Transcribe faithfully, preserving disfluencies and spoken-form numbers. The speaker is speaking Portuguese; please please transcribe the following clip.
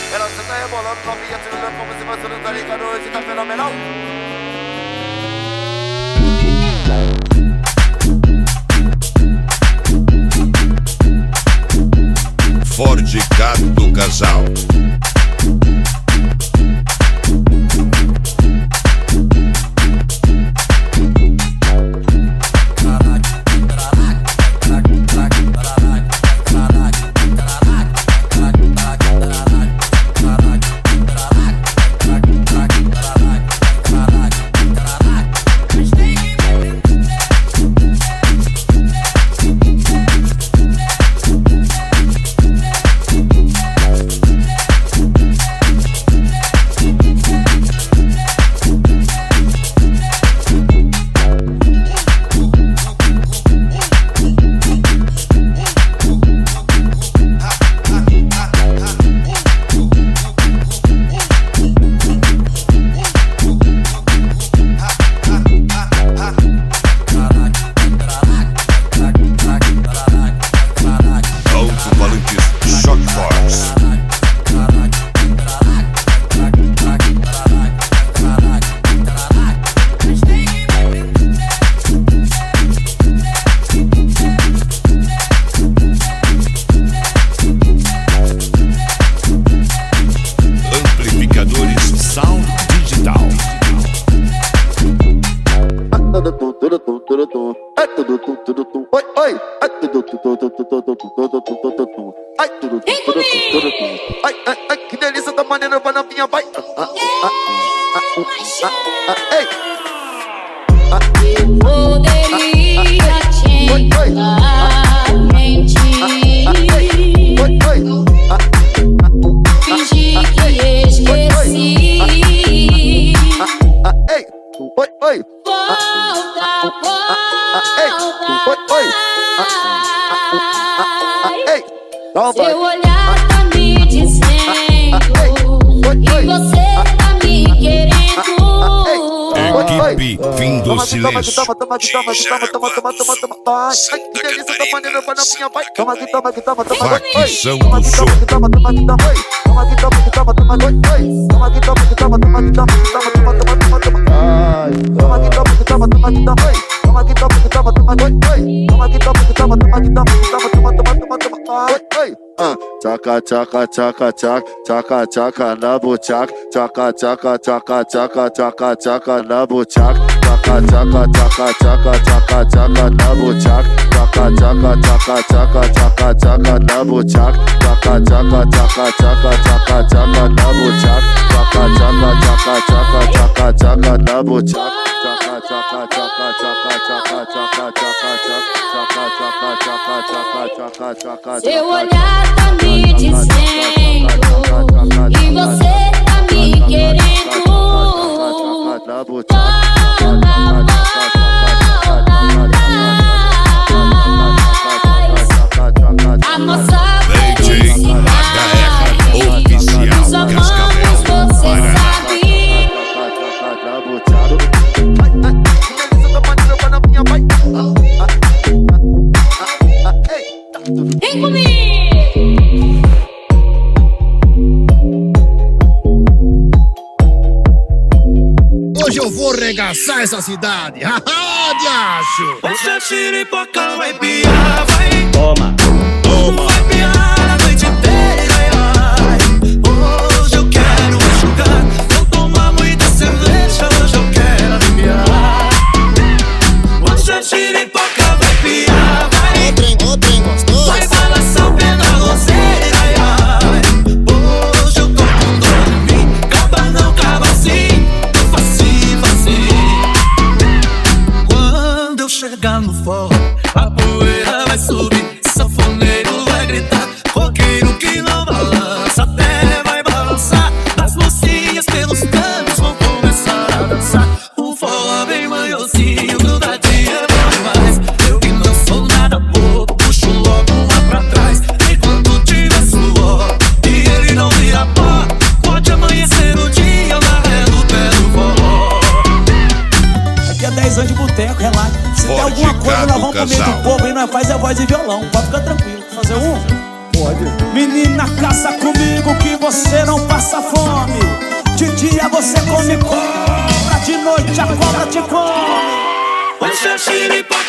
Ela senta rebolando, novinha se olhando como se você não tá ligado. Hoje tá fenomenal. Ford K do Casal. Oi, oi, ai tudo tudo tudo tudo tudo tudo tudo ai tudo tudo tudo ai ai ai que delícia da maneira vai novinha vai ei poderia te enganar, mentir, fingir que esqueci. Ei, oi, oi, volta, volta. Ei, oi, oi. Ei, seu olhar tá me dizendo que você tá me querendo. Equipe Fim do Silêncio. Toma, toma, toma, toma, toma, toma, toma, toma, toma. Ai, que delícia da maneira vai novinha vai. Toma aqui, toma aqui, toma, toma. Facção Toma do aqui, Som. toma, toma, toma, toma. Toma aqui, toma aqui, toma, toma, toma. Toma aqui, toma aqui, toma, toma, toma, toma, toma, toma, toma. Toma aqui, toma aqui, toma, toma, toma. Toma aqui, toma aqui, toma, toma, toma. Toma aqui, toma aqui, toma, toma, toma, toma, toma, toma, toma. Oi, ah, tchaca, tchaca, tchaca, tchaca, tchaca, tchaca na buchaca, tchaca, tchaca, tchaca, tchaca, tchaca, tchaca na buchaca, tchaca, tchaca, tchaca, tchaca, tchaca, tchaca na buchaca, tchaca, tchaca, tchaca, tchaca, tchaca, tchaca na buchaca, tchaca, tchaca, tchaca, tchaca, tchaca, tchaca na buchaca, tchaca, tchaca, tchaca, tchaca, tchaca, tchaca na buchaca, tchaca, tchaca, tchaca, tchaca, tchaca, tchaca, tchaca, tchaca, tchaca. Seu olhar tá me dizendo que você tá me querendo. A nossa D J H R Oficial Cascavel, Paraná. Vem comigo! Hoje eu vou regaçar essa cidade. Haha, diacho! Hoje a xiripoca vai piar, vai. Toma, toma. Vai piar a noite inteira, ai. Hoje eu quero enxugar. Vou tomar muita cerveja, hoje eu quero aliviar. Hoje a xiripoca vai piar, vai. Ô trem, ô trem gostoso. Vai balançar o pé na roseira, ai, ai. Hoje eu tô com dor em mim. Caba não, caba sim. Facinho, facinho. Quando eu chegar no forró, a poeira vai subir, sanfoneiro vai gritar, roqueiro que não balança até vai balançar. As mocinhas pelos cantos vão começar a dançar. O forró bem manhosinho, grudadinho é bom demais. Eu que não sou nada bobo, puxo logo uma pra trás. Enquanto tiver suor e ele não vira pó, pode amanhecer o dia na ré do pé do forró. Aqui é dez anos de boteco, relaxa. Se Pode tem alguma coisa, ficar nós do vamos pro meio casal. do povo e nós faz a voz e violão. Pode ficar tranquilo. Fazer um. Pode. Menina, casa comigo que você não passa fome. De dia você come cobra, de noite a cobra te come. O seu chiripa